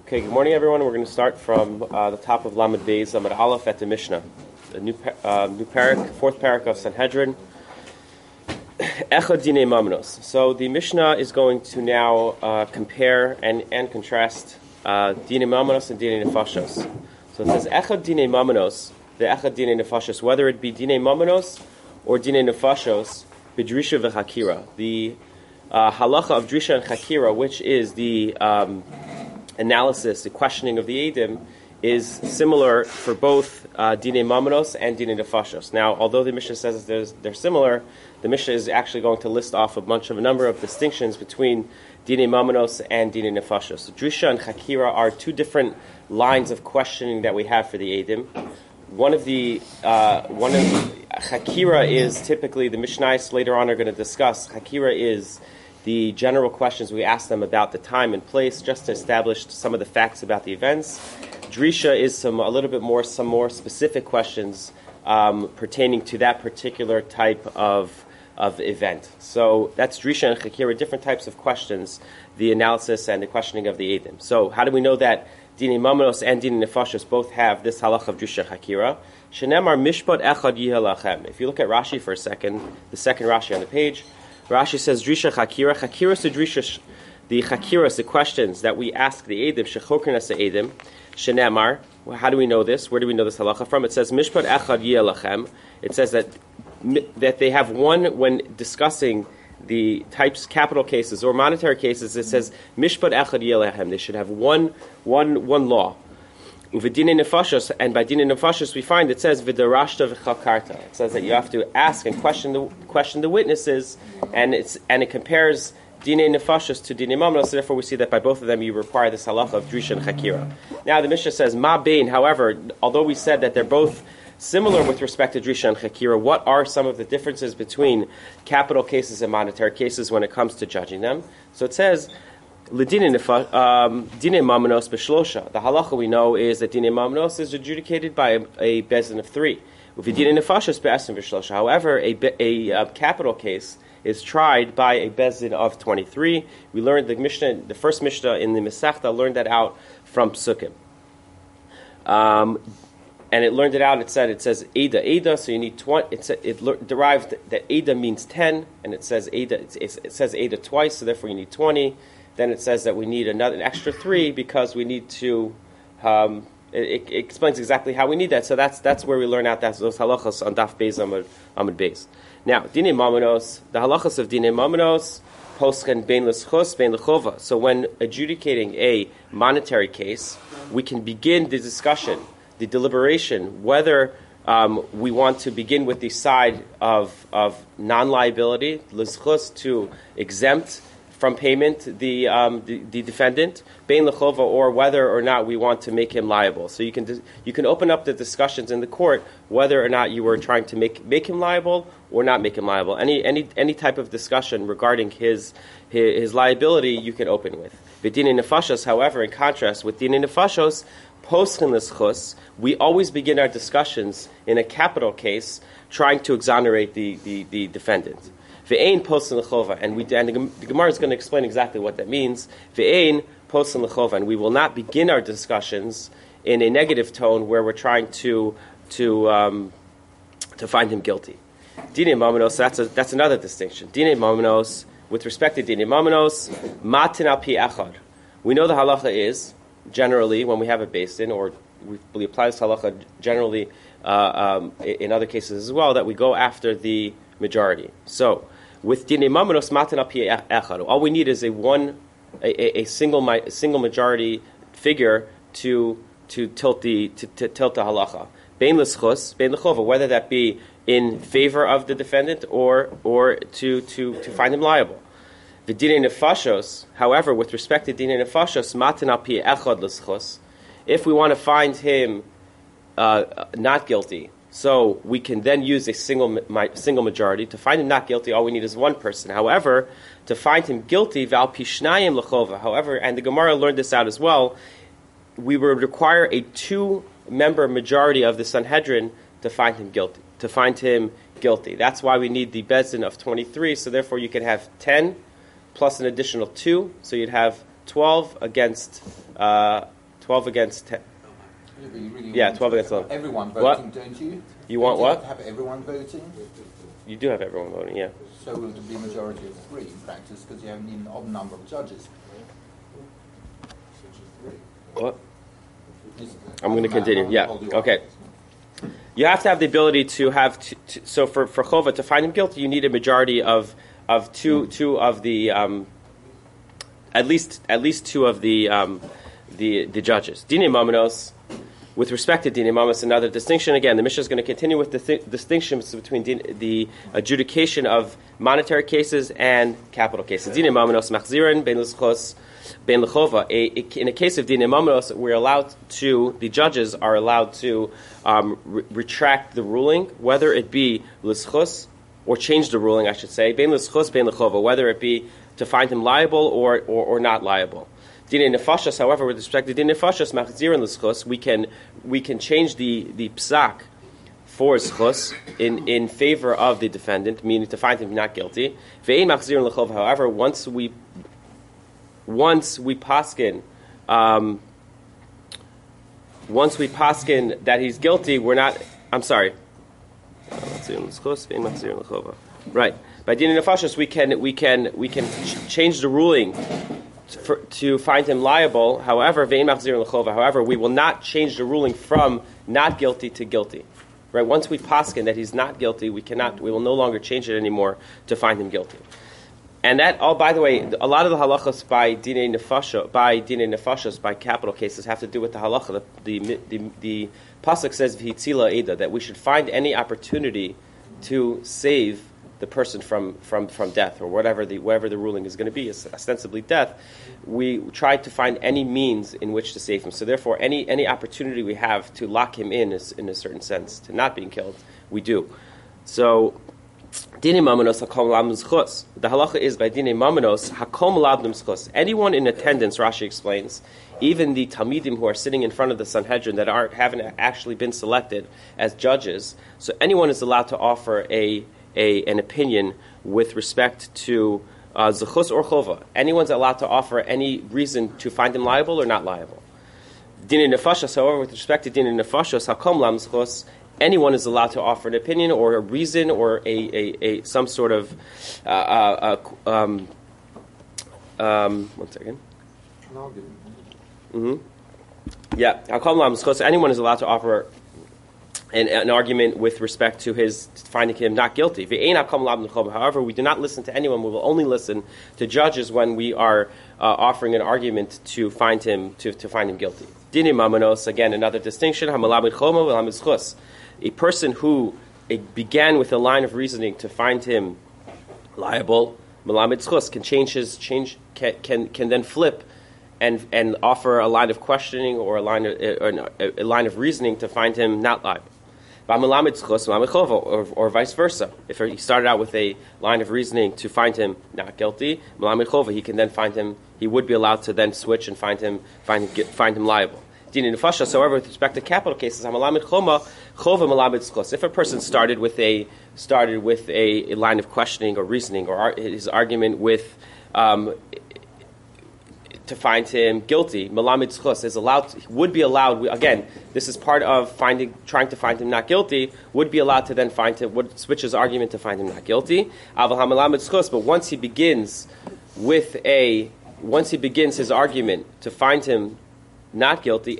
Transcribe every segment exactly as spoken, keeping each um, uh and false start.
Okay, good morning, everyone. We're going to start from uh, the top of Lamed Beis, Amud Aleph at the Mishnah. The new, uh, new parak, fourth parak of Sanhedrin. Echad Dinei Mamnos. So the Mishnah is going to now uh, compare and, and contrast uh, Dinei Mamnos and Dinei Nefashos. So it says Echad Dinei Mamnos, the Echad Dinei Nefashos, whether it be Dinei Mamnos or Dinei Nefashos, B'drisha v'chakira. The uh, halacha of Drisha and Chakira, which is the um, analysis, the questioning of the Eidim, is similar for both uh, Dinei Mamnos and Dinei Nefashos. Now, although the Mishnah says that they're similar, the Mishnah is actually going to list off a bunch of a number of distinctions between Dinei Mamnos and Dinei Nefashos. So Drisha and Chakira are two different lines of questioning that we have for the Eidim. One of the uh, one of Chakira is typically, the Mishnayos later on are going to discuss. Chakira is the general questions we ask them about the time and place, just to establish some of the facts about the events. Drisha is some a little bit more, some more specific questions um, pertaining to that particular type of of event. So that's Drisha and Chakira, different types of questions, the analysis and the questioning of the Eidim. So how do we know that Dinei Mamnos and Dinei Nefashos both have this halacha of Drisha and Chakira? Shenemar mishpat echad yiheh lachem. If you look at Rashi for a second, the second Rashi on the page, Rashi says Drisha Chakira. Chakira is the Drisha, the Chakira, the questions that we ask the Eidim, Shechokrin as the Eidim. Shenemar. How do we know this? Where do we know this halacha from? It says Mishpat Echad Yeh Lachem. It says that that they have one when discussing the types, capital cases or monetary cases. It says Mishpat Echad Yeh Lachem. They should have one one one law. V'dinei nefashos, and by dinei nefashos we find it says v'darashta v'chakarta. It says that you have to ask and question the question the witnesses, and it's and it compares dinei nefashos to dinei mamnos. So therefore, we see that by both of them you require this halacha of Drisha and Chakira. Now the Mishnah says ma bein. However, although we said that they're both similar with respect to Drisha and Chakira, what are some of the differences between capital cases and monetary cases when it comes to judging them? So it says. L'dinei mamnos b'shlosha. The halacha we know is that dinei mamnos is adjudicated by a, a bezin of three. V'dinei nefashos be'esim b'shlosha. However, a, a, a capital case is tried by a bezin of twenty-three. We learned the Mishnah, the first Mishnah in the Masechta learned that out from Psukim. Um, and it learned it out. It said it says Ada Ada, so you need twenty. It, it le- derived that Ada means ten, and it says Ada. It, it says Ada twice, so therefore you need twenty. Then it says that we need another an extra three because we need to. Um, it, it explains exactly how we need that. So that's that's where we learn out that those halachas on Daf Beis Amud Amud Beis. Now Dinei Mamnos, the halachas of Dinei Mamnos, posken bein l'schus bein l'chova. So when adjudicating a monetary case, we can begin the discussion, the deliberation, whether um, we want to begin with the side of of non-liability, l'schus, to exempt from payment the, um, the the defendant, bein lechova, or whether or not we want to make him liable. So you can you can open up the discussions in the court whether or not you were trying to make make him liable or not make him liable. Any any any type of discussion regarding his his, his liability you can open with. V'dinei nefashos, however, in contrast with dinei nefashos, poschen l'schus, we always begin our discussions in a capital case trying to exonerate the the, the defendant. Ve'ein posen l'chova, and we and the Gemara is going to explain exactly what that means. Ve'ein posen l'chova, and we will not begin our discussions in a negative tone where we're trying to to um, to find him guilty. Dinei mamnos, that's a, that's another distinction. Dinei mamnos, with respect to dinei mamnos, matin al pi echad. We know the halacha is generally when we have a basin, or we, we apply this halacha generally uh, um, in other cases as well, that we go after the majority. So. With dinei mamnos matan al pi echad, all we need is a one, a, a single, a single majority figure to to tilt the to, to tilt the halacha. Bein l'schus, bein l'chova, whether that be in favor of the defendant or or to to, to find him liable. The dinei nefashos, however, with respect to dinei nefashos, matan al pi echad l'schus, if we want to find him uh, not guilty. So we can then use a single my, single majority. To find him not guilty, all we need is one person. However, to find him guilty, val pishnayim lechova. However, and the Gemara learned this out as well, we would require a two-member majority of the Sanhedrin to find him guilty. To find him guilty. That's why we need the bezin of twenty-three. So therefore, you can have ten plus an additional two. So you'd have twelve against uh, twelve against ten. Yeah, but you really Yeah, want twelve against eleven. Everyone voting, What? don't you? You want Don't what? You have to have everyone voting. You do have everyone voting, yeah. So will it be a majority of three in practice because you have an odd number of judges? What? Is- I'm going to continue. I'll Yeah. hold you Okay. up. You have to have the ability to have t- t- so for for chova to find him guilty, you need a majority of of two two of the um, at least at least two of the um, the the judges. Dine mamanos. With respect to Dine Mamas, another distinction. Again, the Mishnah is going to continue with the th- distinctions between din- the adjudication of monetary cases and capital cases. Dine Mamanos machzirin ben l'schos ben l'chova. In a case of Dine Mamanos, we're allowed to, the judges are allowed to um, re- retract the ruling, whether it be l'schos, or change the ruling, I should say, ben l'schos ben l'chova, whether it be to find him liable or, or, or not liable. Dine nefashos, however, with respect to dine nefashos, machzirin l'schos, we can we can change the, the psak for schos in, in favor of the defendant, meaning to find him not guilty. Ve'ein machzirin l'chov. However, once we once we paskin, um, once we paskin that he's guilty, we're not. I'm sorry. Right. By dine nefashos, we can we can we can ch- change the ruling. For, to find him liable, however, ve'in machzirin l'chova. However, we will not change the ruling from not guilty to guilty. Right? Once we paskin that he's not guilty, we cannot. We will no longer change it anymore to find him guilty. And that, oh, by the way, a lot of the halachas by dine nefashos, by dine nefashos, by capital cases, have to do with the halacha. The the the, the pasuk says v'hitzila eda, that we should find any opportunity to save the person from, from, from death, or whatever the whatever the ruling is going to be, ostensibly death. We try to find any means in which to save him. So therefore, any any opportunity we have to lock him in, is, in a certain sense, to not being killed, we do. So, dine mamanos hakom labdum schos. The halacha is by dine mamanos hakom labdum schos. Anyone in attendance, Rashi explains, even the Talmidim who are sitting in front of the Sanhedrin that aren't haven't actually been selected as judges, so anyone is allowed to offer a A, an opinion with respect to zechus uh, or chova. Anyone's allowed to offer any reason to find him liable or not liable. Dine nefashos, however, with respect to dine nefashos, hakom lam zechus, anyone is allowed to offer an opinion or a reason or a, a, a some sort of uh, uh, uh, um, um, one second. Mm-hmm. Yeah, hakom lam zechus. Anyone is allowed to offer An, an argument with respect to his finding him not guilty. However, we do not listen to anyone. We will only listen to judges when we are uh, offering an argument to find him to, to find him guilty. Dine mamanos, again, another distinction. A person who began with a line of reasoning to find him liable, can change his change can can, can then flip and and offer a line of questioning or a line of, or a line of reasoning to find him not liable. Or, or vice versa. If he started out with a line of reasoning to find him not guilty, he can then find him. He would be allowed to then switch and find him find him, find him liable. However, with respect to capital cases, if a person started with a started with a, a line of questioning or reasoning or ar- his argument with um, to find him guilty, Malamid Schus is allowed, would be allowed, again, this is part of finding, trying to find him not guilty, would be allowed to then find him, would switch his argument to find him not guilty. But once he begins with a, once he begins his argument to find him not guilty,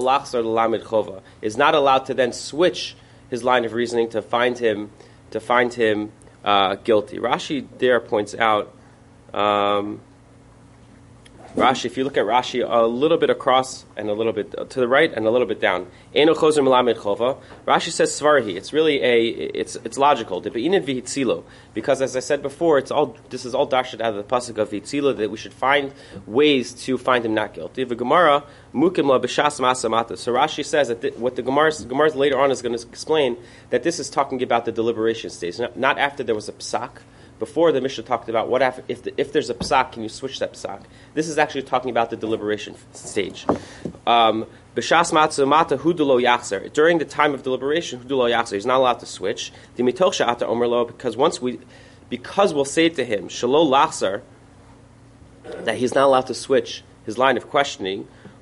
is not allowed to then switch his line of reasoning to find him, to find him uh, guilty. Rashi there points out, um, Rashi, if you look at Rashi, a little bit across and a little bit to the right and a little bit down. Eino chozer melamed chova. Rashi says svarhi. It's really a it's it's logical. Because as I said before, it's all this is all dashed out of the pasuk of hitzilo that we should find ways to find him not guilty. The Gemara mukim la b'shas masamata. So Rashi says that the, what the Gemara Gemara later on is going to explain that this is talking about the deliberation stage, not, not after there was a psak. Before the Mishnah talked about what if if, the, if there's a psak, can you switch that psak? This is actually talking about the deliberation stage. Um, B'shas matzah hudulo yachzer. During the time of deliberation, hudulo yachzer. He's not allowed to switch. Dimitoch she'ata omerlo, because once we, because we'll say to him shelo lachzer, that he's not allowed to switch his line of questioning.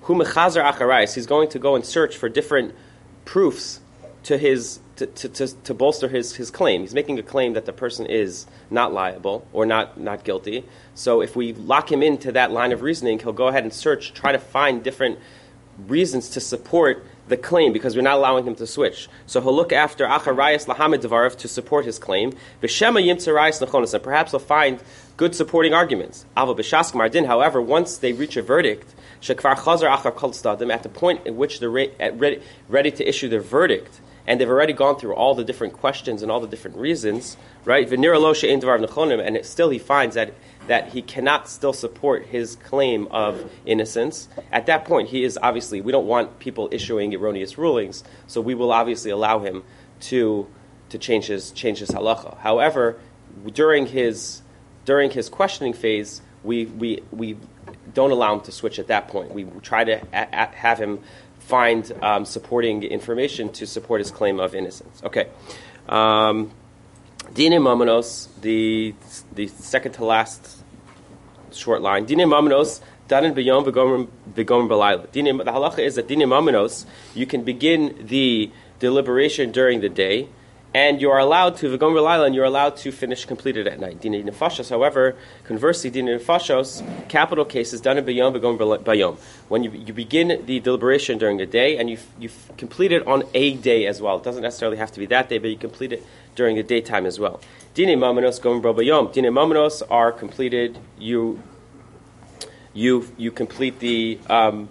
hu mechazer acharayis. He's going to go and search for different proofs to his to, to, to, to bolster his, his claim. He's making a claim that the person is not liable or not, not guilty. So if we lock him into that line of reasoning, he'll go ahead and search, try to find different reasons to support the claim, because we're not allowing him to switch. So he'll look after acharayis lahamed devarav to support his claim. V'shema yimtzarayis nechonos, and perhaps he'll find good supporting arguments. Avo b'shask mardin. However, once they reach a verdict, shekvar chazar achar kol tzadim, at the point in which they're re- at ready, ready to issue their verdict, and they've already gone through all the different questions and all the different reasons, right? V'nira lo she'ein devarav nechonim, and it, still he finds that that he cannot still support his claim of innocence. At that point, he is obviously, we don't want people issuing erroneous rulings, so we will obviously allow him to to change his change his halacha. However, during his during his questioning phase, we we we don't allow him to switch at that point. We try to a- a- have him find um, supporting information to support his claim of innocence. Okay. Um, Dine Mamanos, the the second to last short line. Dine Mamanos, Danin B'yom V'gomer B'layla. The halacha is that Dine Mamanos, you can begin the deliberation during the day, and you are allowed to V'gomer B'layla, and you're allowed to finish completed at night. Dine Nefashos, however, conversely, Dine Nefashos, capital cases, Danin B'yom V'gomer B'yom. When you you begin the deliberation during the day, and you you complete it on a day as well. It doesn't necessarily have to be that day, but you complete it during the daytime as well. Dine Mamanos Gomer B'yom. Dine Mamanos are completed. You you you complete the um,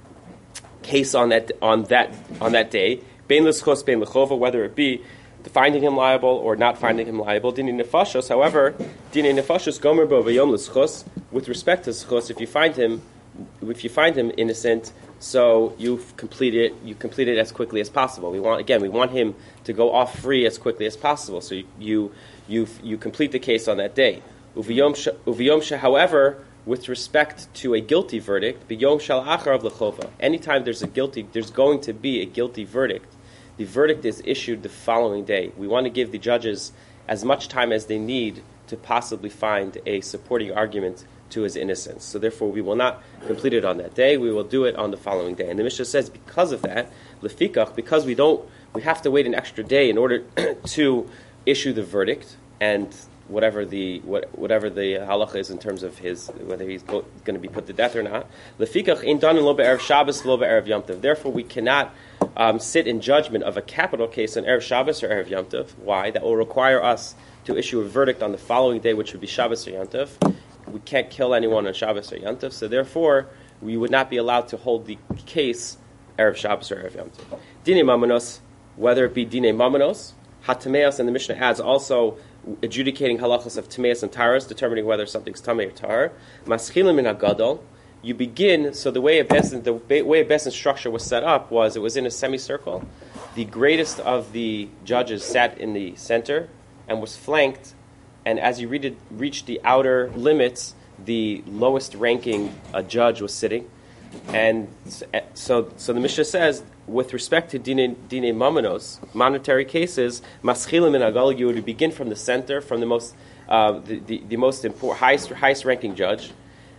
case on that on that on that day. Bein l'schos, bein l'chova, whether it be finding him liable or not finding him liable. Dine Nefashos, however, Dine Nefashos Gomer B'yom l'schos. With respect to schos, if you find him if you find him innocent, so you've completed you complete it as quickly as possible. We want again we want him to go off free as quickly as possible. So you you you, you complete the case on that day. Uviyom, however, with respect to a guilty verdict, biyom shal acharav lechova. Anytime there's a guilty, there's going to be a guilty verdict. The verdict is issued the following day. We want to give the judges as much time as they need to possibly find a supporting argument to his innocence. So therefore, we will not complete it on that day. We will do it on the following day. And the Mishnah says, because of that, lefikach, because we don't, we have to wait an extra day in order to issue the verdict and whatever the what, whatever the halacha is in terms of his whether he's go, going to be put to death or not. Lefikach in danin lo be'erev Shabbos lo be'erev Yom Tov. Therefore, we cannot um, sit in judgment of a capital case on erev Shabbos or erev Yom Tov. Why? That will require us to issue a verdict on the following day, which would be Shabbos or Yom Tov. We can't kill anyone on Shabbos or Yom Tov, so therefore we would not be allowed to hold the case erev Shabbos or erev Yom Tov. Dine mamanos, whether it be dine mamanos, hatameos, and the Mishnah adds also adjudicating halachas of tameos and taras, determining whether something's tamei or tar. Maschilim min hagadol. You begin. So the way a beis the way a beis structure was set up was it was in a semicircle. The greatest of the judges sat in the center and was flanked. And as you read it, reached the outer limits, the lowest ranking uh, judge was sitting. And so, so the Mishnah says, with respect to dine, dine mamanos, monetary cases, maschilim in agal, you would begin from the center, from the most, uh, the, the, the most important, highest, highest ranking judge,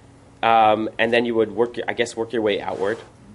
um, and then you would work, I guess, work your way outward.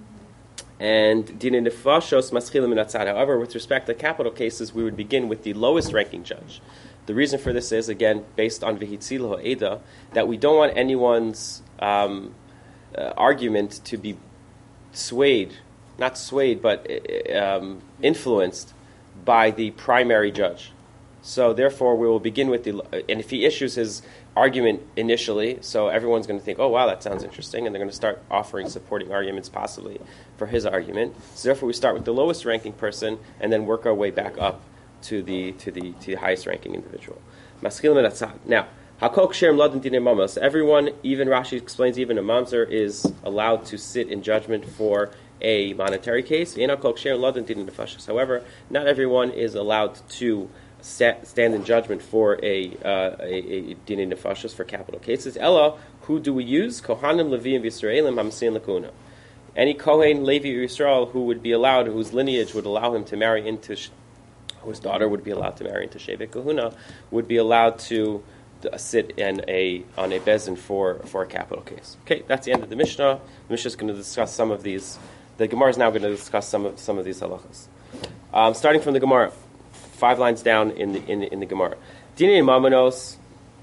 And dine nefashos maschilim in atzad. However, with respect to capital cases, we would begin with the lowest ranking judge. The reason for this is, again, based on Vihitzil Ho'eda, that we don't want anyone's um, uh, argument to be swayed, not swayed, but um, influenced by the primary judge. So therefore, we will begin with the, and if he issues his argument initially, so everyone's going to think, oh, wow, that sounds interesting, and they're going to start offering supporting arguments possibly for his argument. So therefore, we start with the lowest ranking person, and then work our way back up to the to the to the highest ranking individual. Now, hakol ksherim ladin dinei mamos. Everyone, even Rashi explains, even a mamzer is allowed to sit in judgment for a monetary case. However, not everyone is allowed to sta- stand in judgment for a uh, a, a dinei nefashos for capital cases. Ella, who do we use? Kohanim, Leviim, Yisraelim, Hamsin Lakuna. Any Kohen, Levi, or Yisrael who would be allowed, whose lineage would allow him to marry into whose daughter would be allowed to marry into Shevet Kahuna, would be allowed to sit in a on a bezin for for a capital case. Okay, that's the end of the Mishnah. The Mishnah is going to discuss some of these. The Gemara is now going to discuss some of some of these halachas. Um, starting from the Gemara, five lines down in the in the, in the Gemara. Dinei mamanos.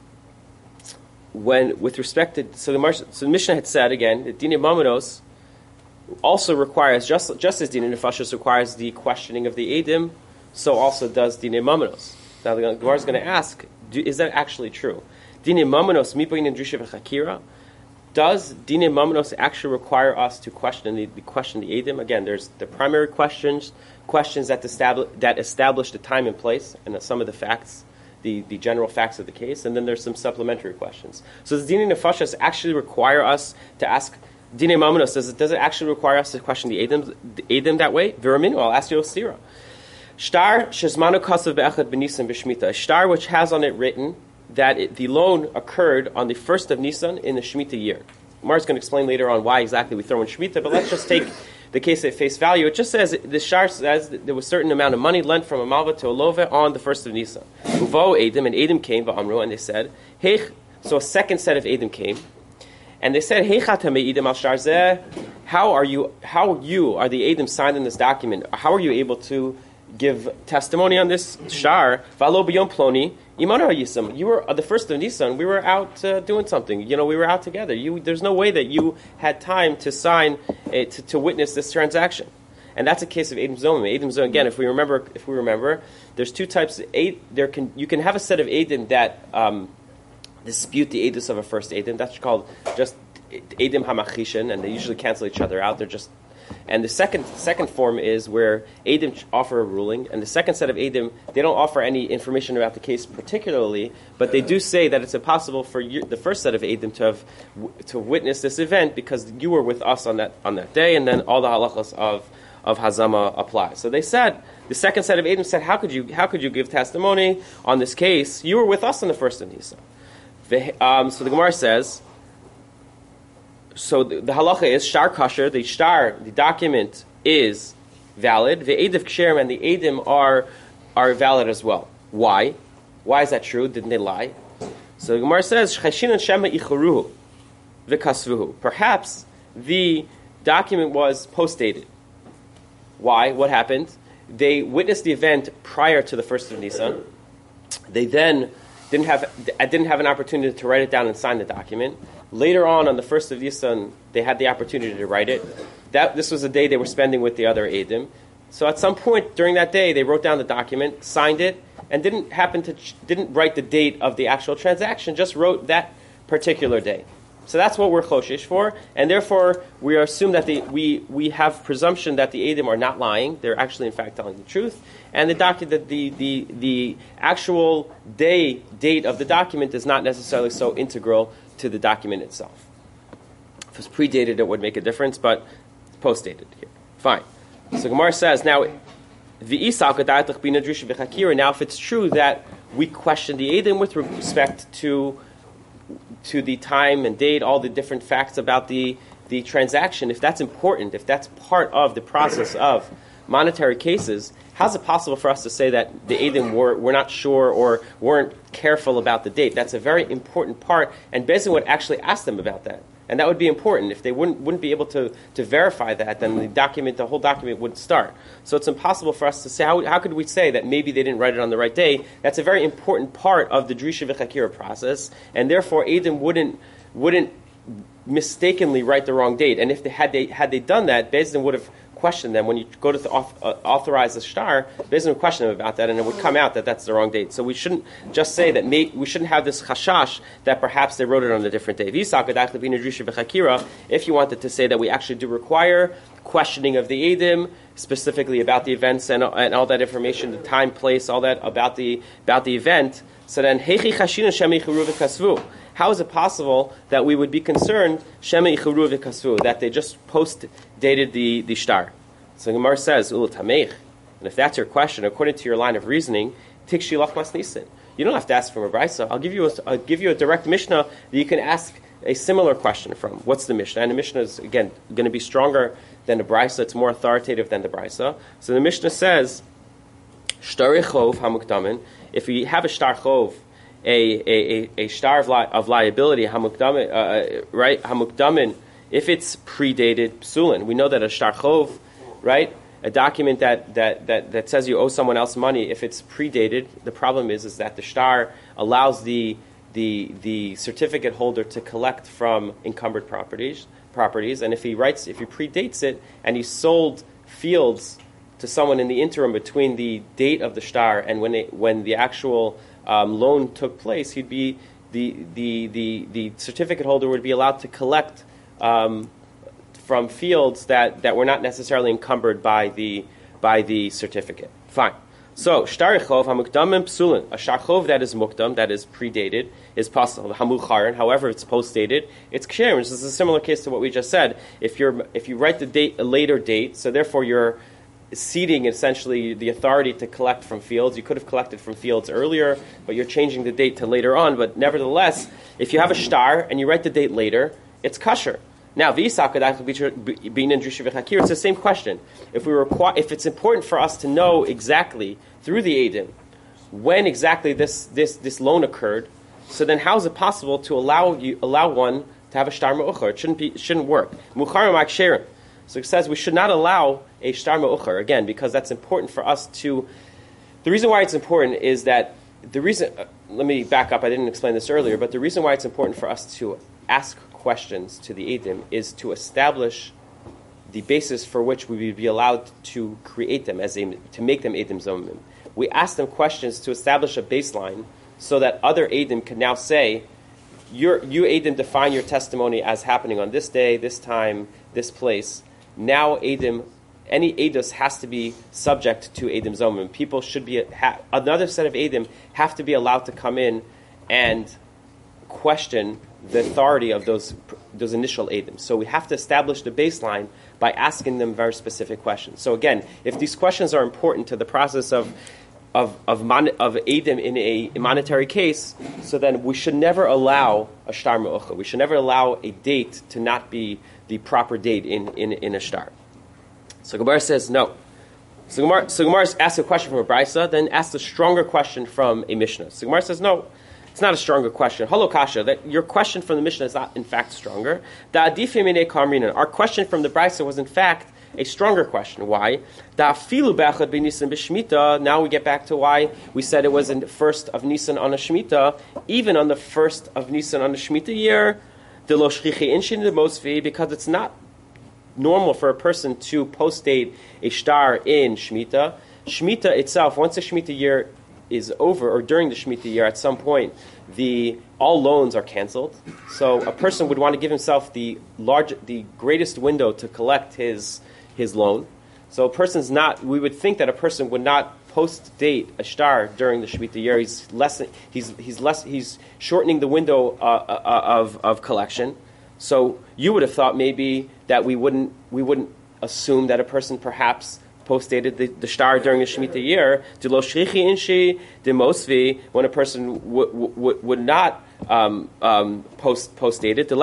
When with respect to so the Mar, so the Mishnah had said again that dinei mamanos also requires just just as dinei nefashos requires the questioning of the edim, so also does dinei mamanos. Now the Gemara is going to ask, do, is that actually true? Dinei mamanos mipayin and drusha v'chakira. Does dinei mamanos actually require us to question the, the question the edim? Again, there's the primary questions, questions that establish that establish the time and place and some of the facts, the, the general facts of the case, and then there's some supplementary questions. So does dinei nefashos actually require us to ask dinei mamanos? Does it does it actually require us to question the edim the edim that way? Viraminu, I'll ask you a stira. Shtar shezmanu kasav be'echad b'Nisan b'Shmita. A shtar which has on it written that it, the loan occurred on the first of Nisan in the Shemitah year. Mar's going to explain later on why exactly we throw in Shemitah, but let's just take the case at face value. It just says, the shtar says that there was a certain amount of money lent from a malva to a love on the first of Nisan. Uvo Edim, and Edim came, va'amru, and they said, hey, so a second set of Edim came, and they said, hey, Edim al shtar zeh, how are you, how you, are the Edim signed in this document, how are you able to give testimony on this shtar? Valo b'yom ploni, imanu yisam. You were uh, the first of Nisan. We were out uh, doing something. You know, we were out together. You, there's no way that you had time to sign uh, to, to witness this transaction. And that's a case of Edim Zomim. Edim Zomim. Again, if we remember, if we remember, there's two types. Of Ed, there can you can have a set of Edim that um, dispute the Edus of a first Edim. That's called just Edim Hamachishin, and they usually cancel each other out. They're just And the second second form is where Edim offer a ruling, and the second set of Edim, they don't offer any information about the case particularly, but they do say that it's impossible for you, the first set of Edim to have to witness this event because you were with us on that on that day, and then all the halachas of of Hazama apply. So they said, the second set of Edim said, how could you how could you give testimony on this case? You were with us on the first of Nisan. Um, so the Gemara says. So the, the halacha is shtar kasher. The shtar, the document is valid. The ediv ksherim and the edim are are valid as well. Why? Why is that true? Didn't they lie? So the Gemara says cheshin and shema ichuruhu v'kasvuhu. Perhaps the document was post dated. Why? What happened? They witnessed the event prior to the first of Nisan. They then didn't have didn't have an opportunity to write it down and sign the document. Later on, on the first of Nisan, they had the opportunity to write it. That this was a day they were spending with the other Edim. So at some point during that day, they wrote down the document, signed it, and didn't happen to didn't write the date of the actual transaction. Just wrote that particular day. So that's what we're choshish for, and therefore we assume that the, we we have presumption that the Edim are not lying; they're actually, in fact, telling the truth. And the docu- that the, the the actual day date of the document is not necessarily so integral to the document itself. If it's predated, it would make a difference, but post-dated here. Fine. So Gemara says now, now if it's true that we question the Edim with respect to to the time and date, all the different facts about the, the transaction, if that's important, if that's part of the process of monetary cases, how's it possible for us to say that the Edim were, were not sure or weren't careful about the date? That's a very important part, and Bezin would actually ask them about that. And that would be important. If they wouldn't wouldn't be able to, to verify that, then the document, the whole document would start. So it's impossible for us to say, how, how could we say that maybe they didn't write it on the right day? That's a very important part of the Drisha V'Chakira process, and therefore Edim wouldn't wouldn't mistakenly write the wrong date. And if they had they had they done that, Bezdin would have questioned them. When you go to the auth, uh, authorize the shtar, Bezdin would question them about that, and it would come out that that's the wrong date. So we shouldn't just say that. May, we shouldn't have this chashash that perhaps they wrote it on a different day. If you wanted to say that we actually do require questioning of the Edim, specifically about the events and, and all that information, the time, place, all that about the about the event. So then, how is it possible that we would be concerned that they just post-dated the, the shtar? So Gemara says, and if that's your question, according to your line of reasoning, tikshi lach mas nisin. You don't have to ask from a brisa. I'll give you a, I'll give you a direct Mishnah that you can ask a similar question from. What's the Mishnah? And the Mishnah is, again, going to be stronger than the brisa. It's more authoritative than the brisa. So the Mishnah says, shtarei chov hamukdamin. If we have a shtar chov, a a, a star of, li- of liability, hamukdamin, uh, right? Hamukdamin, if it's predated psulin, we know that a shtar chov, right? A document that, that, that, that says you owe someone else money, if it's predated, the problem is is that the shtar allows the the the certificate holder to collect from encumbered properties properties, and if he writes if he predates it and he sold fields to someone in the interim between the date of the shtar and when it, when the actual um, loan took place, he'd be the the the the certificate holder would be allowed to collect um, from fields that, that were not necessarily encumbered by the by the certificate. Fine. So shtar chov hamukdamim psulin, a shtar chov that is mukdam, that is predated, is possible. Hamucharin, however, it's postdated, it's ksher. This is a similar case to what we just said. If you're if you write the date a later date, so therefore you're ceding essentially the authority to collect from fields. You could have collected from fields earlier, but you're changing the date to later on. But nevertheless, if you have a shtar and you write the date later, it's kosher. Now, it's the same question. If we require, if it's important for us to know exactly through the Eidim when exactly this, this, this loan occurred, so then how is it possible to allow you allow one to have a shtar me'ucher? It shouldn't be. It shouldn't work. So it says we should not allow a shtar me'ucher again because that's important for us to. The reason why it's important is that the reason. Uh, let me back up. I didn't explain this earlier, but the reason why it's important for us to ask questions to the Eidim is to establish the basis for which we would be allowed to create them as a, to make them Eidim Zomim. We ask them questions to establish a baseline so that other Eidim can now say, You're, you Eidim define your testimony as happening on this day, this time, this place. Now Eidim, any Eidos has to be subject to Eidim Zomim. People should be, ha, another set of Eidim have to be allowed to come in and question the authority of those those initial Eidim. So we have to establish the baseline by asking them very specific questions. So again, if these questions are important to the process of of of, mon, of Eidim in a monetary case, so then we should never allow a shtar me'ucha. We should never allow a date to not be the proper date in, in, in a shtar. So Gemara says no. So Gemara, so Gemara asks a question from a brisa, then asks a stronger question from a Mishnah. So Gemara says no. It's not a stronger question. Halokasha, that your question from the Mishnah is not in fact stronger. Our question from the Brisa was in fact a stronger question. Why? Now we get back to why we said it was in the first of Nisan on a Shemitah. Even on the first of Nisan on a Shemitah year, because it's not normal for a person to post-date a shtar in Shemitah. Shemitah itself, once the Shemitah year is over, or during the Shemitah year, at some point, the all loans are canceled. So a person would want to give himself the large, the greatest window to collect his his loan. So a person's not. We would think that a person would not post date a shtar during the Shemitah year. He's less. He's he's less. He's shortening the window uh, uh, of of collection. So you would have thought maybe that we wouldn't we wouldn't assume that a person perhaps post-dated the, the shtar during the Shemitah year, when a person w- w- would not um, um, post, post-date it,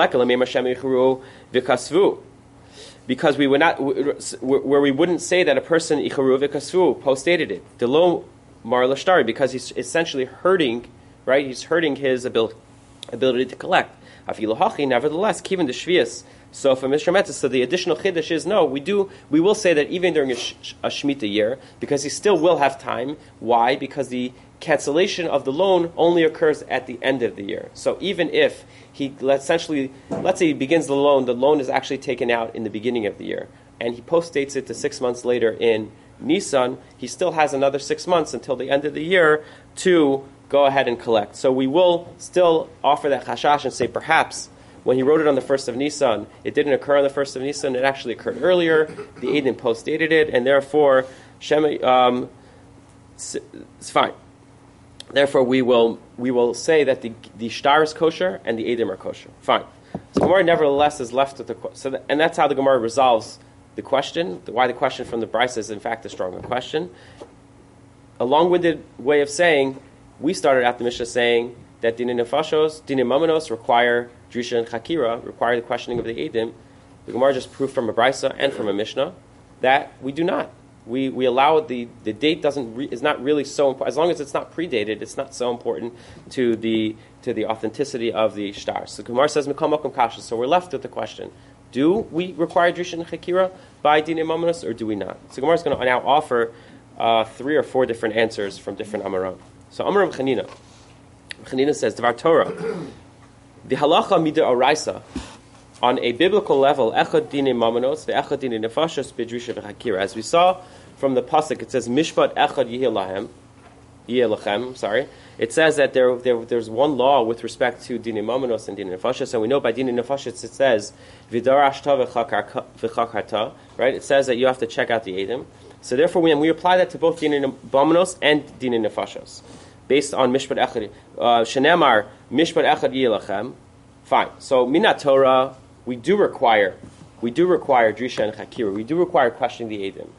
because we would not, where we wouldn't say that a person post-dated it, because he's essentially hurting, right? He's hurting his ability, ability to collect. Nevertheless, given the shvius. So for Mister Metzes, so the additional chiddush is no, we do we will say that even during a, sh- a Shemitah year, because he still will have time. Why? Because the cancellation of the loan only occurs at the end of the year. So even if he essentially, let's say he begins the loan, the loan is actually taken out in the beginning of the year, and he post-dates it to six months later in Nisan, he still has another six months until the end of the year to go ahead and collect. So we will still offer that chashash and say perhaps when he wrote it on the first of Nisan, it didn't occur on the first of Nisan, it actually occurred earlier. The Eidim post-dated it, and therefore, Shem, um, it's fine. Therefore, we will we will say that the the shtar is kosher and the Eidim are kosher. Fine. So Gemara nevertheless is left with the so that, and that's how the Gemara resolves the question. Why the question from the Brisa is in fact a stronger question. A long-winded way of saying, we started out the Mishnah saying that Dinei Nefashos, Dinei Mamanos require Drusha and Chakira, require the questioning of the Eidim. The Gemara just proved from a Brisa and from a Mishnah that we do not. We we allow the, the date doesn't re, is not really so important. As long as it's not predated, it's not so important to the to the authenticity of the shtar. So Gemara says Mikol Makom Kasha. So we're left with the question: do we require Drusha and Chakira by Dinei Mamonos, or do we not? So Gemara is going to now offer uh, three or four different answers from different Amaron. So Amar of Chanina. Chanina says Dvar Torah. The halacha mida oraisa. On a biblical level, echad dinei mamonos, the echad dinei nefashos b'drisha v'chakira. As we saw from the pasuk, it says mishpat echad yiheh lahem, yiheh lachem. Sorry, it says that there, there there's one law with respect to dinei mamonos and dinei nefashos, and we know by dinei nefashos it says v'darashta v'chakarta. Right, it says that you have to check out the edim. So therefore, when we apply that to both dinei mamonos and dinei nefashos, based on mishpat echad, shenemar mishpat echad yiheh lachem. Fine. So minat Torah. We do require, we do require Drisha and Chakira. We do require questioning the Eidim.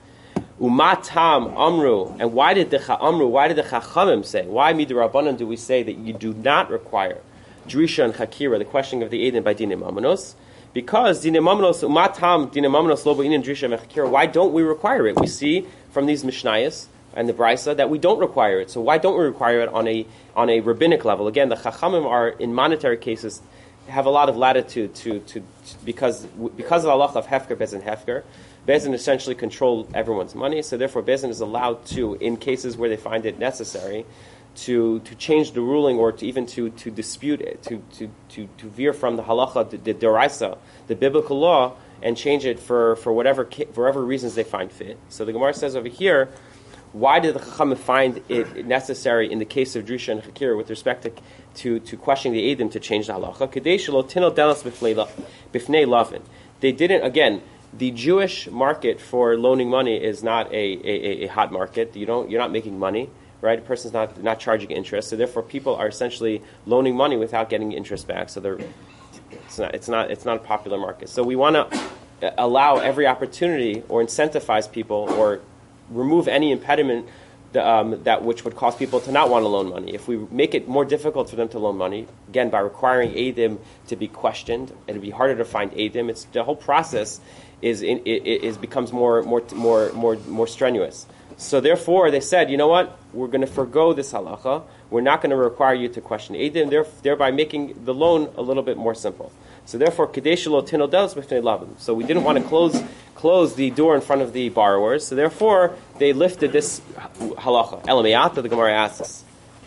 Umatam Amru, and why did the Amru? Why did the Chachamim say? Why midrabanan do we say that you do not require Drisha and Chakira, the questioning of the Eidim by Dinei Mamonos? Because Dinei Mamonos, Umatam Dinei Mamonos Lo B'Inin Drisha and Chakira. Why don't we require it? We see from these Mishnayos and the Brisa that we don't require it. So why don't we require it on a on a rabbinic level? Again, the Chachamim are in monetary cases. Have a lot of latitude to, to, to because because of the halacha of hefker, bezin hefker, bezin essentially control everyone's money. So therefore, bezin is allowed to, in cases where they find it necessary, to to change the ruling or to even to, to dispute it, to, to, to, to veer from the halacha, the, the deraisa, the biblical law, and change it for, for whatever for whatever reasons they find fit. So the Gemara says over here, why did the Chachamim find it necessary in the case of Drusha and Chakira with respect to to, to questioning the Eidim to change the halacha? Kedei shelo tinol delas bifnei lavin. They didn't. Again, the Jewish market for loaning money is not a, a, a hot market. You don't. You're not making money, right? A person's not not charging interest. So therefore, people are essentially loaning money without getting interest back. So they're it's not it's not it's not a popular market. So we want to allow every opportunity or incentivize people or remove any impediment the, um, that which would cause people to not want to loan money. If we make it more difficult for them to loan money, again, by requiring Eidim to be questioned, it'll be harder to find Eidim. It's the whole process is in, it, it is becomes more more more more more strenuous. So therefore, they said, you know what? We're going to forgo this halacha. We're not going to require you to question Eidim, thereby making the loan a little bit more simple. So therefore, Kadesh lo tinol delas b'fnei lavin. So we didn't want to close close the door in front of the borrowers. So therefore, they lifted this halacha. Elamayata, the Gemara asks,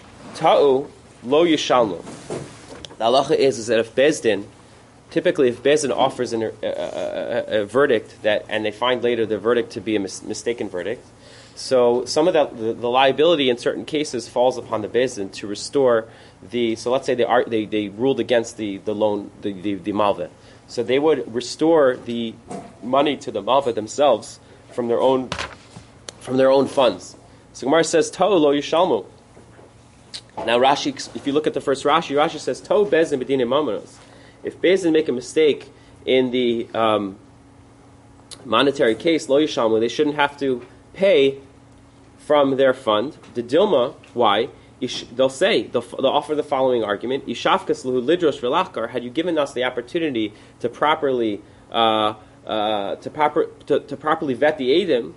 Ta'u lo yishalmu. The halacha is, is that if Bezdin, typically if Bezdin offers an, a, a, a verdict that, and they find later the verdict to be a mis- mistaken verdict, so some of that, the, the liability in certain cases falls upon the Bezdin to restore the, so let's say they are, they, they ruled against the, the loan, the, the, the malveh. So they would restore the money to the malveh themselves from their own from their own funds. So Gemara says, Ta'u lo yishalmu. Now Rashi, if you look at the first Rashi, Rashi says, Ta'u bezin b'dinei mamonos. If bezin make a mistake in the um, monetary case, lo yishalmu, they shouldn't have to pay from their fund. The Dilma, why? They'll say, they'll, they'll offer the following argument: Ishafkas luhu lidros relachkar. Had you given us the opportunity to properly uh, uh, to, proper, to, to properly vet the Eidim,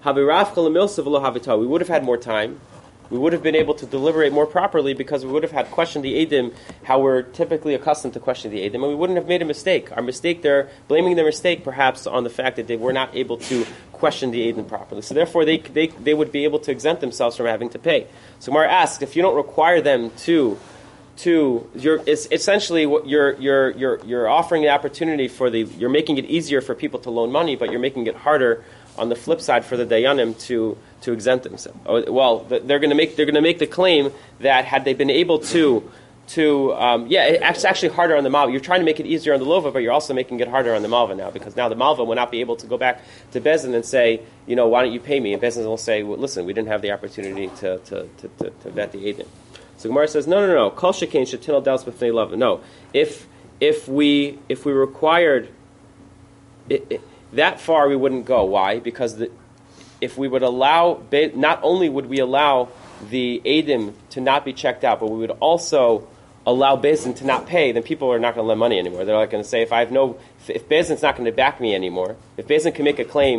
we would have had more time. We would have been able to deliberate more properly because we would have had questioned the Eidim how we're typically accustomed to question the Eidim, and we wouldn't have made a mistake. Our mistake, they're blaming their mistake perhaps on the fact that they were not able to question the Eidim properly. So therefore, they they they would be able to exempt themselves from having to pay. So Gemara asks, if you don't require them to, to you're it's essentially what you're you're you're you're offering the opportunity for the you're making it easier for people to loan money, but you're making it harder on the flip side for the dayanim to to exempt themselves. Well, they're going to make they're going to make the claim that had they been able to to um, yeah, it's actually harder on the malva. You're trying to make it easier on the lova, but you're also making it harder on the malva now, because now the malva will not be able to go back to Bezdin and say, you know, why don't you pay me? And Bezdin will say, well, listen, we didn't have the opportunity to to to, to, to vet the Eidim. So Gemara says, no, no, no. Kol shekain shetinol delas b'fnei lavin. No, if if we if we required it, it, that far, we wouldn't go. Why? Because the, if we would allow, not only would we allow the Eidim to not be checked out, but we would also allow Bezdin to not pay, then people are not going to lend money anymore. They're not going to say, if I have no, if Bezdin's not going to back me anymore, if Bezdin can make a claim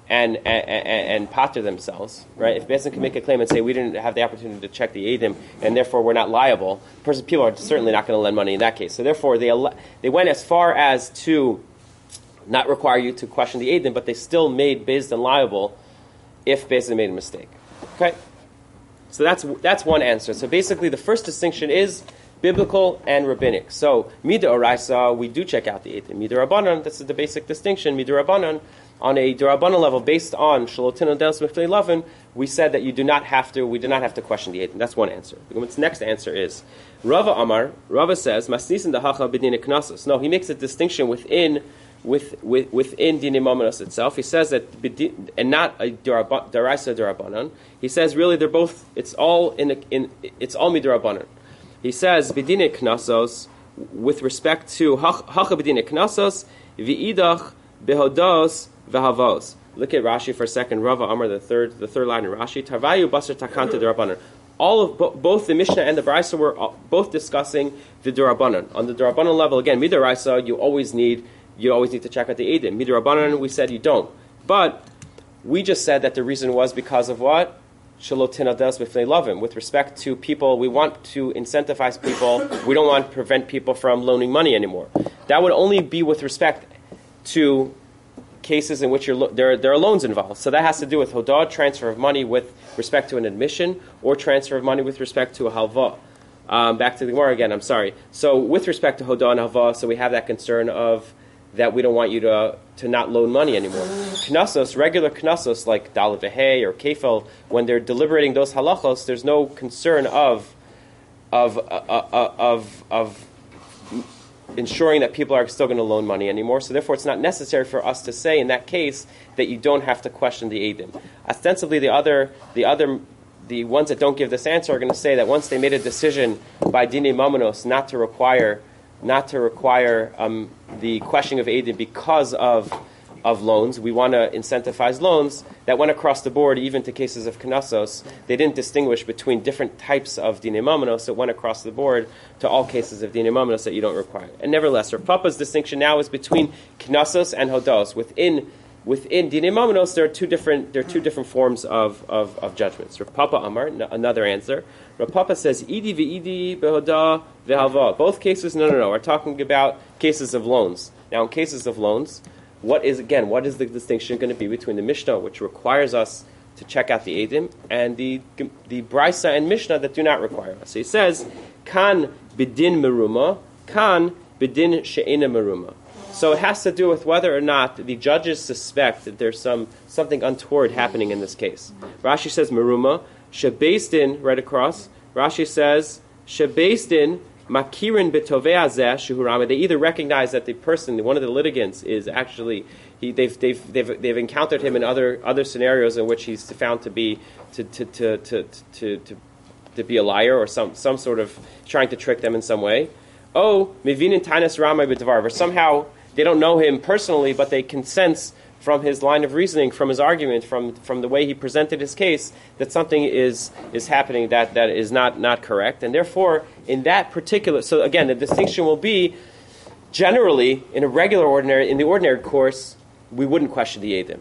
and and, and, and pater themselves, right? If Beis Din can make a claim and say we didn't have the opportunity to check the eidim and therefore we're not liable, person, people are certainly not going to lend money in that case. So therefore they they went as far as to not require you to question the eidim, but they still made Beis Din liable if Beis Din made a mistake. Okay, so that's that's one answer. So basically, the first distinction is biblical and rabbinic. So Mida Oraisa, we do check out the eidim. Mida Rabbanan, this is the basic distinction. Mida Rabbanan, on a D'Rabbanan level, based on Shalotin Delos Miflei Lavin, we said that you do not have to. We do not have to question the eidim. That's one answer. The next answer is Rava Amar. Rava says Masnisin Dahacha B'Dinei Knasos. No, he makes a distinction within. With, with, within Dinei Mamanos itself, he says that, and not a Daraisa Darabanan. He says really they're both. It's all in. A, in it's all Midarabanan. He says B'Dinei Knasos with respect to Hacha B'Dinei Knasos v'idach behodos v'havos. Look at Rashi for a second. Rava Amar, the third the third line in Rashi. Tarvayu Basar Takanta Darabanan. All of bo- both the Mishnah and the Brisa were uh, both discussing the Darabanan. On the Darabanan level, again, Midaraisa, you always need. You always need to check out the eidim. Midrabanan, we said you don't. But we just said that the reason was because of what? Shalotin Delos Miflei Lavin. With respect to people, we want to incentivize people. We don't want to prevent people from loaning money anymore. That would only be with respect to cases in which you're lo- there, there are loans involved. So that has to do with hodad, transfer of money with respect to an admission, or transfer of money with respect to a halva. Um, back to the Gemara again, I'm sorry. So with respect to hodad and halva, so we have that concern of that we don't want you to to not loan money anymore. Knasos, regular knasos like Dalet V'Hei or Kefil, when they're deliberating those halachos, there's no concern of of uh, uh, of of ensuring that people are still going to loan money anymore. So therefore, it's not necessary for us to say in that case that you don't have to question the eidim. Ostensibly, the other the other the ones that don't give this answer are going to say that once they made a decision by Dinei Mamanos not to require. Not to require um, the questioning of eidim because of of loans. We want to incentivize loans that went across the board, even to cases of knasos. They didn't distinguish between different types of dinei mamanos. It went across the board to all cases of dinei mamanos that you don't require. And nevertheless, Rav Papa's distinction now is between knasos and hodos. Within within dinei mamanos, there are two different there are two different forms of of, of judgments. Rav Papa Amar, n- another answer. Rav Papa says idi v'idi behoda v'halva. Both cases, no, no, no. We're talking about cases of loans. Now, in cases of loans, what is again? What is the distinction going to be between the Mishnah, which requires us to check out the eidim, and the the Brisa and Mishnah that do not require us? So he says, "Kan bidin meruma, kan bidin she'ena meruma." So it has to do with whether or not the judges suspect that there's some something untoward happening in this case. Rashi says meruma. Shebeisdin, right across, Rashi says, Shebeisdin makirin betovei azeh shuhurama. They either recognize that the person, one of the litigants, is actually he. They've they've they've they've encountered him in other other scenarios in which he's found to be to to to to to, to, to be a liar or some some sort of trying to trick them in some way. Oh, mevinin tainas ramai b'davar. Or somehow they don't know him personally, but they can sense from his line of reasoning, from his argument, from from the way he presented his case, that something is is happening that, that is not, not correct. And therefore, in that particular... So again, the distinction will be, generally, in a regular ordinary, in the ordinary course, we wouldn't question the eidim.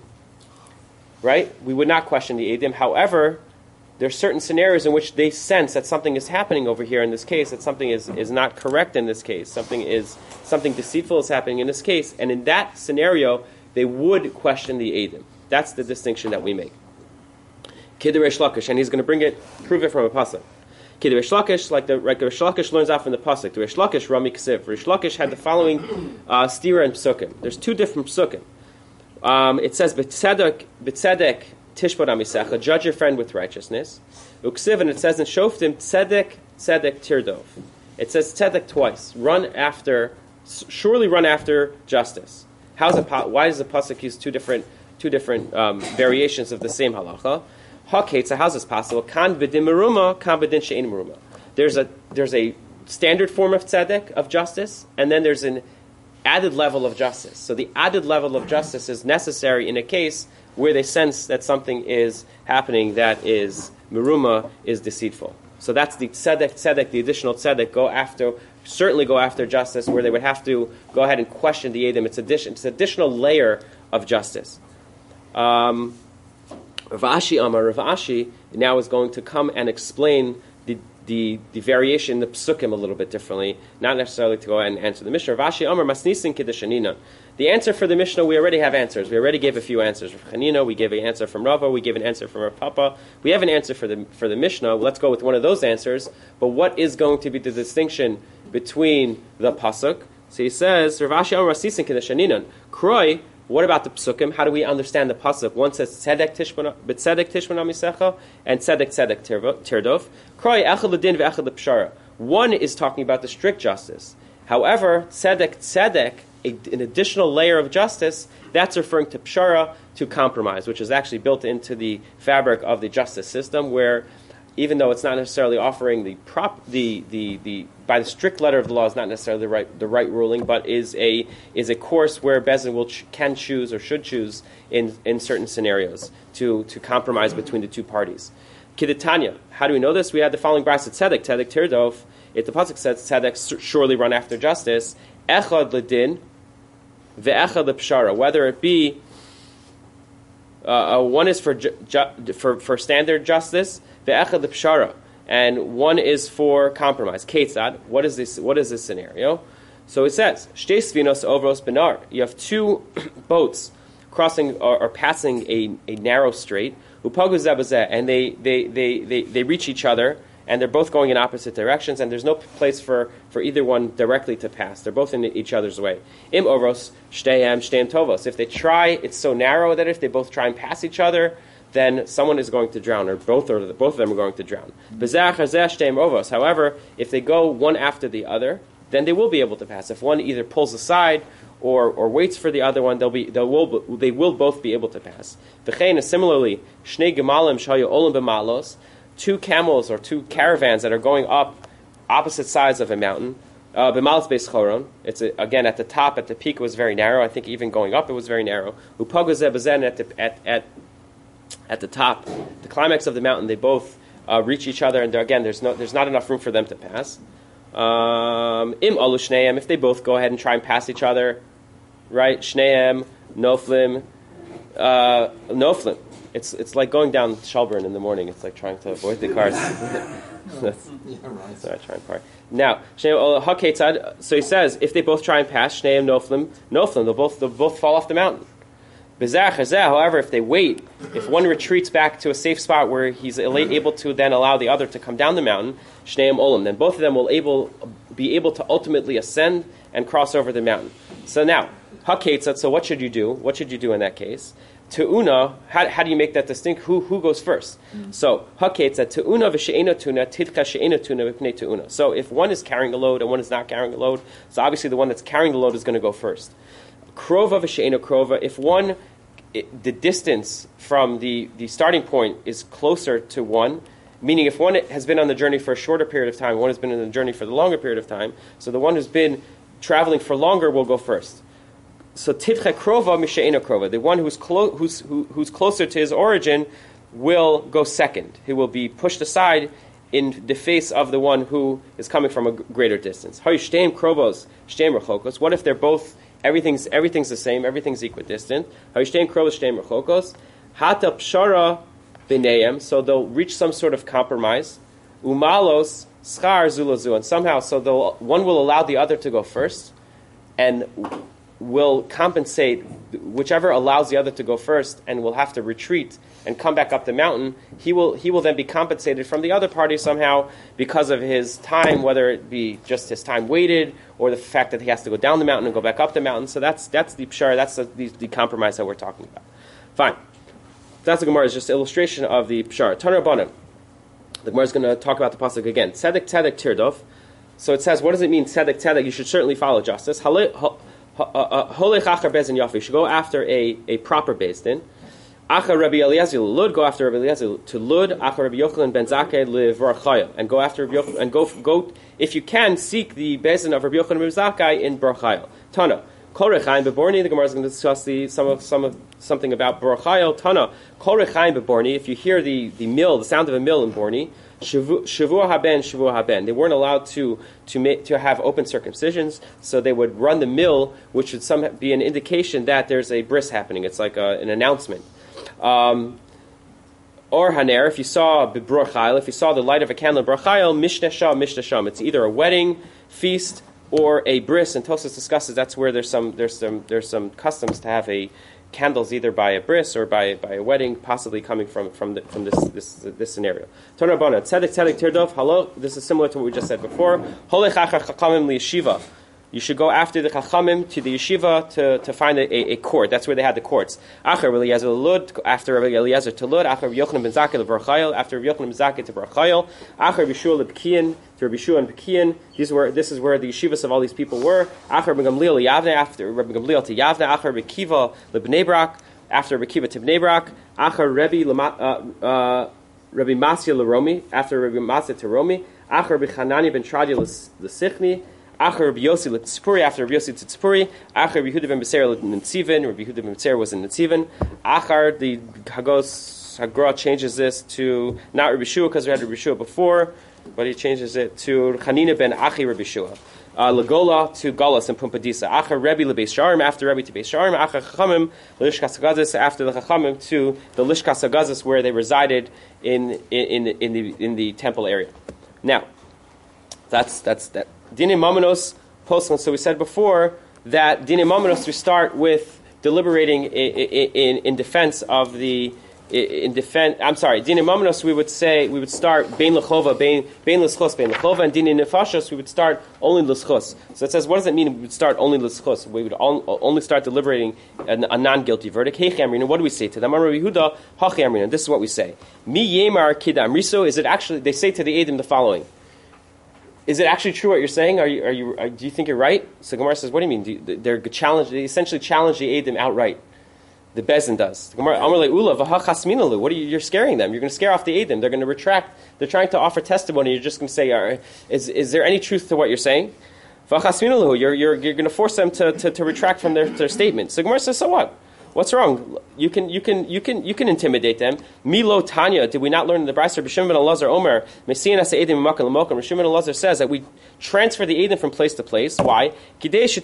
Right? We would not question the eidim. However, there are certain scenarios in which they sense that something is happening over here in this case, that something is, is not correct in this case, something is something deceitful is happening in this case. And in that scenario, they would question the eidim. That's the distinction that we make. Kidei Reish Lakish, and he's going to bring it, prove it from a pasuk. Kidei Reish Lakish, like the like Reish Lakish learns out from the pasuk. The Reish Lakish Rami Ksiv. Reish Lakish had the following uh, stira and psukim. There's two different psukim. Um, it says B'tzedek B'tzedek Tishbot Amisecha, judge your friend with righteousness. Uksiv, and it says in Shoftim Tzedek Tzedek Tirdov. It says Tzedek twice. Run after, surely run after justice. How's it? Why does the pasuk use two different two different um, variations of the same halacha? Haketza, how's this possible? Kan b'din meruma, kan b'din she'ein meruma. There's a there's a standard form of tzedek, of justice, and then there's an added level of justice. So the added level of justice is necessary in a case where they sense that something is happening that is meruma, is deceitful. So that's the tzedek, tzedek, the additional tzedek. Go after. Certainly go after justice, where they would have to go ahead and question the eidim. It's addition, it's an additional layer of justice. Um, Rav Ashi Amar, Rav Ashi now is going to come and explain the the, the variation, the psukim a little bit differently, not necessarily to go ahead and answer the Mishnah. Rav Ashi Amar Masnisin Kiddushanina. The answer for the Mishnah, we already have answers. We already gave a few answers. Rav Chanina, we gave an answer from Rava, we gave an answer from Rav Papa. We have an answer for the for the Mishnah. Let's go with one of those answers. But what is going to be the distinction between the pasuk? So he says, Rav Ashi Amar Masnisin Kiddushanina. Kroi. What about the psukim? How do we understand the pasuk? One says tzedek tishmana, b'tzedek tishmana misecha, and tzedek tzedek tirdof. Kroi echad l'din ve'echad l'pshara. One is talking about the strict justice. However, tzedek tzedek, a, an additional layer of justice, that's referring to pshara, to compromise, which is actually built into the fabric of the justice system, where even though it's not necessarily offering the prop, the, the, the by the strict letter of the law is not necessarily the right the right ruling, but is a is a course where Bezdin will ch- can choose or should choose in, in certain scenarios to, to compromise between the two parties. Kidditanya, how do we know this? We had the following brayso: tzedek, tzedek tirdof. If the pasuk says tzedek, surely run after justice. Echad ledin, ve'echad lepshara. Whether it be uh, uh, one is for ju- ju- for for standard justice. Ve'echad l'pshara, and one is for compromise. Ketzad, what is this? What is this scenario? So it says, Shtei svinos ovros benar. You have two boats crossing or, or passing a, a narrow strait. Upagu zebazeh, and they, they, they, they, they reach each other, and they're both going in opposite directions, and there's no place for, for either one directly to pass. They're both in each other's way. Im ovros shteihem shteim tovos. If they try, it's so narrow that if they both try and pass each other, then someone is going to drown, or both or both of them are going to drown. However, if they go one after the other, then they will be able to pass. If one either pulls aside or, or waits for the other one, they'll be they will they will both be able to pass. Similarly, two camels or two caravans that are going up opposite sides of a mountain. Uh, B'malas beis choron. It's a, again at the top, at the peak, it was very narrow. I think even going up, it was very narrow. At the at at At the top, the climax of the mountain, they both uh, reach each other, and again, there's no, there's not enough room for them to pass. Um, Im alu shneim, if they both go ahead and try and pass each other, right? Shneim, noflim, uh, noflim. It's it's like going down Shelburne in the morning. It's like trying to avoid the cars. That's, yeah, right. Sorry, try and park. Now, so he says, if they both try and pass, shneim, noflim, noflim, they'll both they'll both fall off the mountain. However, if they wait, if one retreats back to a safe spot where he's able to then allow the other to come down the mountain, shneim olam, then both of them will able be able to ultimately ascend and cross over the mountain. So now, haketzat. So what should you do? What should you do in that case? Te'una. How, how do you make that distinct? Who who goes first? Mm-hmm. So haketzat te'una v'she'ena tuna tidka she'ena tuna v'pnei te'una. So if one is carrying a load and one is not carrying a load, so obviously the one that's carrying the load is going to go first. Krova v'she'ena krova. If one, it, the distance from the, the starting point is closer to one, meaning if one has been on the journey for a shorter period of time, one has been on the journey for the longer period of time, so the one who's been traveling for longer will go first. So tivche krova mishe'ena krova. The one who's, clo- who's, who, who's closer to his origin will go second. He will be pushed aside in the face of the one who is coming from a greater distance. What if they're both, everything's everything's the same, everything's equidistant? Hata pshara b'neim, so they'll reach some sort of compromise. Umalos schar zulazu, and somehow, so they'll, one will allow the other to go first, and will compensate whichever allows the other to go first, and will have to retreat and come back up the mountain. He will he will then be compensated from the other party somehow because of his time, whether it be just his time waited or the fact that he has to go down the mountain and go back up the mountain. So that's that's the pshara, that's the, the, the compromise that we're talking about. Fine. That's the Gemara, is just an illustration of the pshara. Taner Rabbanan. The Gemara is going to talk about the pasuk again. Tzedek tzedek tirdof. So it says, what does it mean? Tzedek tzedek. You should certainly follow justice. Holech achar bezin yafi. You should go after a, a proper bezdin. Achar Rabbi Eliezer Lud. Go after Rabbi Eliezer to Lud. Achar Rabbi Yochanan ben Zakkai leVarachaya. And go after Rabbi Yochanan, and go go if you can seek the bezdin of Rabbi Yochanan ben Zakkai in Barachayil. Tana. Kol rechaim beborni. The Gemara is going to discuss the some of some of something about Barachayil. Tana. Kol rechaim beborni. If you hear the, the mill, the sound of a mill in Borni, Shavua haben, Shavua haben. They weren't allowed to to make, to have open circumcisions, so they would run the mill, which would some be an indication that there's a bris happening. It's like a, an announcement. Um, or haner, if you saw b'bror chayil, if you saw the light of a candle in bror chayil, mishneh sham, mishneh sham. It's either a wedding feast or a bris, and Tosfos discusses that's where there's some there's some there's some customs to have a candles either by a bris or by by a wedding, possibly coming from from the, from this this this scenario. Tonar Bona tzedek tzedek tirdov halo. This is similar to what we just said before. Holech achar chachamim liyeshiva. You should go after the chachamim to the yeshiva to, to find a, a, a court. That's where they had the courts. Achar Eliezer Lud, after Eliezer to Lud. Achar Yochanan ben Zakkai to Bar Chayil. After Yochanan ben Zakkai to Bar Chayil. Achar Bishua lePekian to Rabbi Shua and Pekian. These were this is where the yeshivas of all these people were. Achar Ben Gamliel Yavne. After Rabbi Gamliel to Yavne. Achar Bekiva leBnei Brak. After Bekiva to Bnei Brak. Achar Rebbe uh, uh, Rabbi Masya leRomi. After Rabbi Masya to Romi. Achar Bechanani ben Tradia leSichni. Achar Rabbi Yossi l'Tzipuri, after Rabbi Yossi Tzipuri. Achar Rabbi Yehuda ben Beser l'Netzivin. Rabbi Yehuda ben Beser was in Netzivin. Achar, the Hagos Hagra changes this to not Rabbi Shua because we had Rabbi Shua before, but he changes it to Chanina ben Achi Rabbi Shua. Uh, Lagola to Golas and Pumpadisa. Achar Rebbe leBeis Sharim, after Rebbe to Beis Sharim. Achar Chachamim l'Lishkas Hagazis, after the Chachamim to the Lishkas Hagazis where they resided in in in, in the in the temple area. Now, that's that's that. Dine Mamanos Poslan. So we said before that Dine Mamanos we start with deliberating in, in, in defense of the in defense. I'm sorry, Dine Mamanos we would say we would start Bein Lechova, Bein Bein L'Schos, Bein Lechova, and Dine Nefashos we would start only L'Schos. So it says, what does it mean? We would start only L'Schos. We would only start deliberating a, a non-guilty verdict. Hey Chamrina, what do we say to them? Amar Yehuda, Ha Chamrina. This is what we say. Mi Yemar Kidam Riso. Is it actually? They say to the Edom the following. Is it actually true what you're saying? Are you, are you, are, do you think you're right? So Gemara says, what do you mean? Do you, they're challenged, they essentially challenge the Edom outright. The Bezin does. Gemara, Amar le'ula v'ha chasminalu. What are you, you're scaring them. You're going to scare off the Edom. They're going to retract. They're trying to offer testimony. You're just going to say, are, is, is there any truth to what you're saying? V'ha chasminalu. You're, you're, you're going to force them to, to, to retract from their, their statement. So Gemara says, so what? What's wrong? You can you can you can you can intimidate them. Milo Tanya, did we not learn in the Brayser? B'Shimon ben Elazar Omer, Messian as Edim Makal Mokam. B'Shimon ben Elazar says that we transfer the Edim from place to place. Why? Because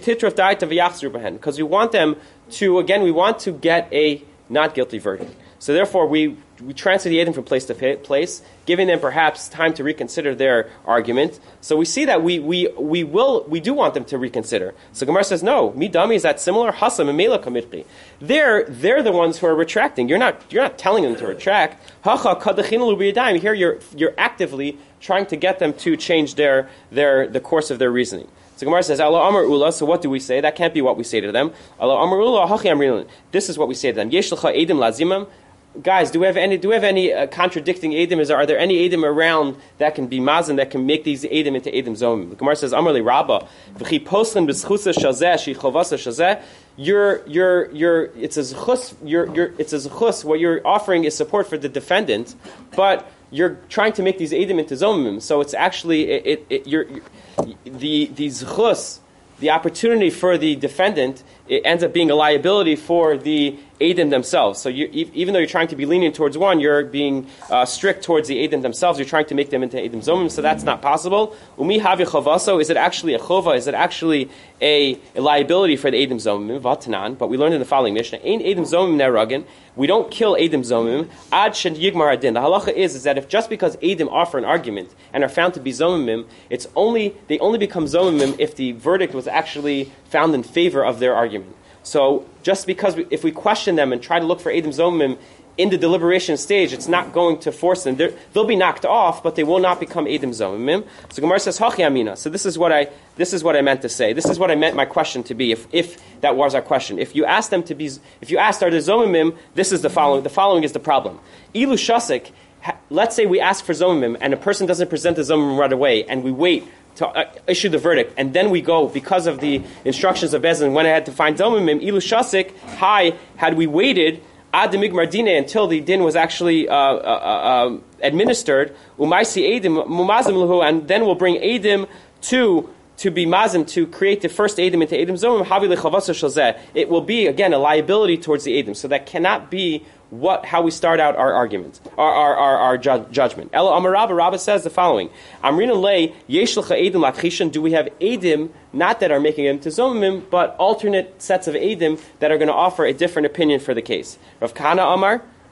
we want them to again we want to get a not guilty verdict. So therefore we we transfer the Edim from place to place, giving them perhaps time to reconsider their argument. So we see that we we we will we do want them to reconsider. So Gemara says, no, mi dami, is that similar? Hasam and Mela Kamitri. They're they're the ones who are retracting. You're not you're not telling them to retract. Hacha kadachinalu b'yadayim. Here you're you're actively trying to get them to change their their the course of their reasoning. So Gemara says, Allah Amar Ula, so what do we say? That can't be what we say to them. Allah Amar Ula, hachi amrin. This is what we say to them. Yesh l'cha edim lazimam. Guys, do we have any? Do we have any uh, contradicting edim? Is there, are there any edim around that can be mazan that can make these edim into edim zomim? The Gemara says, "Amar li Rabba, v'chi poslen b'schusa shazeh shi chovasa shazeh." You're, you're, you're. It's a zchus. You're, you're. It's a zchus. What you're offering is support for the defendant, but you're trying to make these edim into zomim. So it's actually it. it, it you're, you're the the zchus. The opportunity for the defendant, it ends up being a liability for the Edom themselves. So you, even though you're trying to be lenient towards one, you're being uh, strict towards the Edom themselves. You're trying to make them into Edom Zomim, so that's not possible. Umi havi chovaso, is it actually a chova? Is it actually a, a liability for the Edom Zomim? Vatanan, but we learned in the following Mishnah, Ein Edom Zomim neragin. We don't kill Edom Zomim. Ad shen yigmar adin. The halacha is, is that if just because Edom offer an argument and are found to be Zomimim, it's only they only become Zomimim if the verdict was actually found in favor of their argument. So just because we, if we question them and try to look for Edom Zomim in the deliberation stage, it's not going to force them. They're, they'll be knocked off, but they will not become Edom Zomim. So Gemara says, Hachi Amina. So this is what I this is what I meant to say. This is what I meant my question to be. If if that was our question, if you asked them to be, if you asked are the Zomimim, this is the following. The following is the problem. Ilu Shasik. Let's say we ask for Zomimim and a person doesn't present the Zomimim right away, and we wait to uh, issue the verdict, and then we go, because of the instructions of Bezin, when I had to find Zomimim, Ilu Shasik, hi, had we waited, Ad Migmar Dine, until the din was actually uh, uh, uh, administered, Umaisi Edim, Mumazim Luhu, and then we'll bring Edim to to be mazim, to create the first Edim into Edim Zomim, Havi Lechavasa Shazeh. It will be, again, a liability towards the Edim, so that cannot be what how we start out our argument, our our, our, our ju- judgment. Elo Amar Rabba, Rabba says the following: Amrina lei yesh lecha edim lakhishan. Do we have edim not that are making them to zomim, but alternate sets of edim that are going to offer a different opinion for the case? Rav Kana Amar,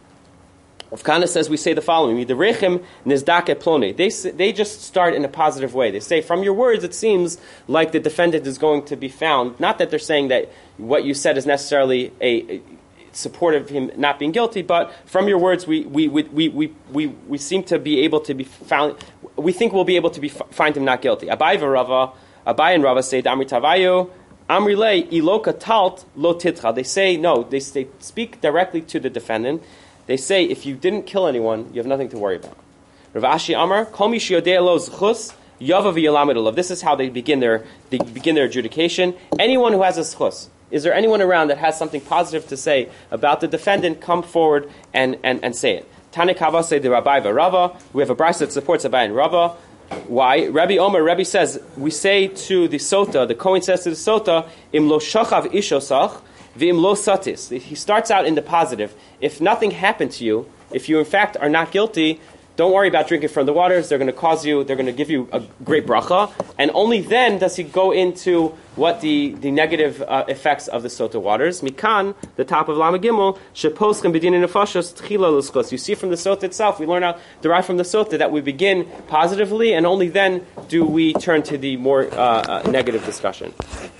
Rav Kahana says we say the following: the rechem nizdake ploni. They they just start in a positive way. They say, from your words, it seems like the defendant is going to be found. Not that they're saying that what you said is necessarily a, a supportive of him not being guilty, but from your words, we we we we we, we, we seem to be able to be found. We think we'll be able to be find him not guilty. Abai v'Rava, Abai and Rava say Amri Tavayo. Amrilei iloka talt lo titcha. They say no. They, they speak directly to the defendant. They say if you didn't kill anyone, you have nothing to worry about. Rav Ashi Amar kol mi sheyodei lo zchus yava v'yalamed olav. This is how they begin their they begin their adjudication. Anyone who has a zchus, is there anyone around that has something positive to say about the defendant? Come forward and and, and say it. Tanekava say the Rabbi v'Rava. We have a brayso that supports Abai and Rava. Why? Rabbi Omer, Rabbi says, we say to the Sota, the Kohen says to the Sota, Im lo shachav ishosach, v'im lo satis. He starts out in the positive. If nothing happened to you, if you in fact are not guilty, don't worry about drinking from the waters. They're going to cause you, they're going to give you a great bracha. And only then does he go into what the, the negative uh, effects of the Sota waters. Mikan, the top of Lama Gimel, sheposchem b'dinei nefashos tchila l'schos. You see from the Sota itself, we learn out, derive from the Sota that we begin positively, and only then do we turn to the more uh, uh, negative discussion.